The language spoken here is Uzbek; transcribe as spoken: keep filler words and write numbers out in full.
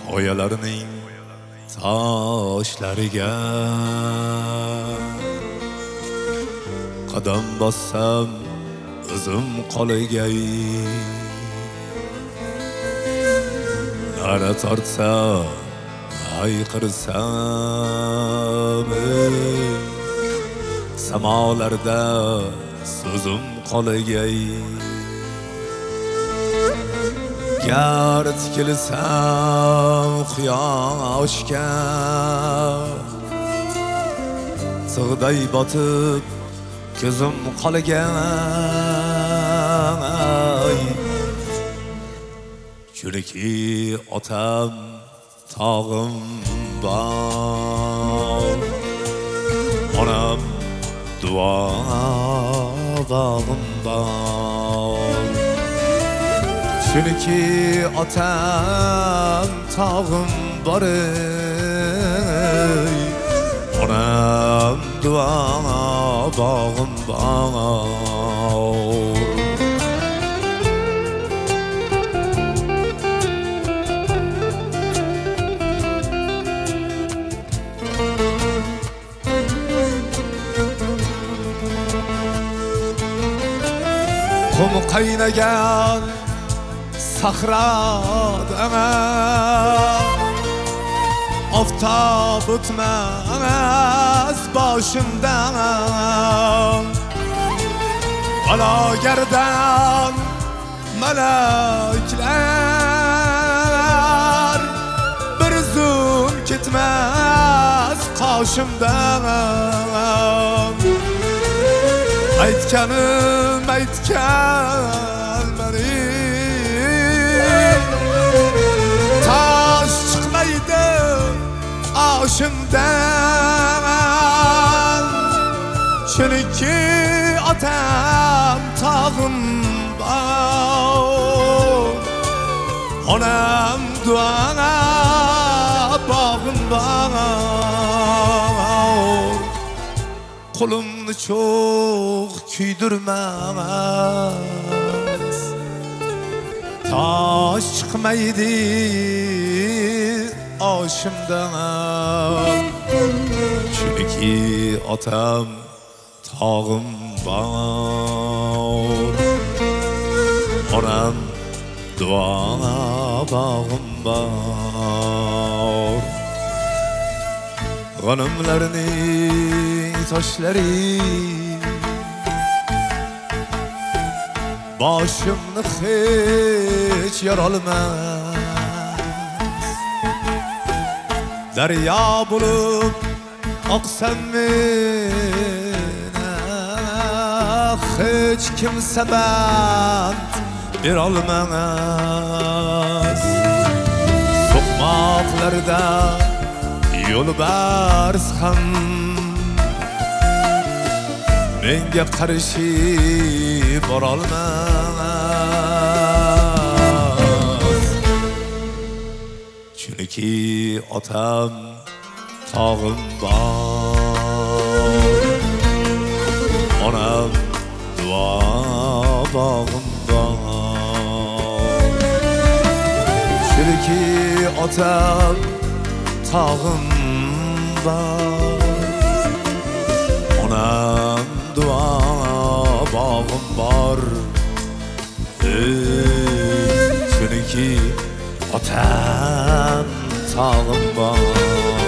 Oyalarning toshlariga qadam bossam o'zim qolgay, nara tortsa hayqirsam samolarda so'zim qolgay. Gar tikilsam quyoshga sig'day botib ko'zim qolgay. Chunki otam tog'im bor, onam duo bog'im bor. Chunki otam tog'im bor, onam duo bog'im bor. Qum qaynagan sahroda oftob o'tmas boshimdan, balogardan malaklar bir zum ketmas qoshimdan. Aytganim aytgan meni tosh chiqmaydi oshimdan. Chunki otam tog'im bor, onam duo bog'im bor. Qo'limni cho'g' kuydirmas, tosh chiqmaydi oshimdan. Chunki otam tog'im bor, onam duo bog'im bor. G'animlarning toshlari boshimni hech yorolmas. Daryo bo'lib oqsam meni hech kim sabab berolmas. So'qmoqlarda yo'lbars ham menga qarshi borolmas. Chunki otam tog'im bor, onam duo bog'im bor. Chunki otam tog'im bor, onam duo bog'im bor. Chunki otam tog'im bor.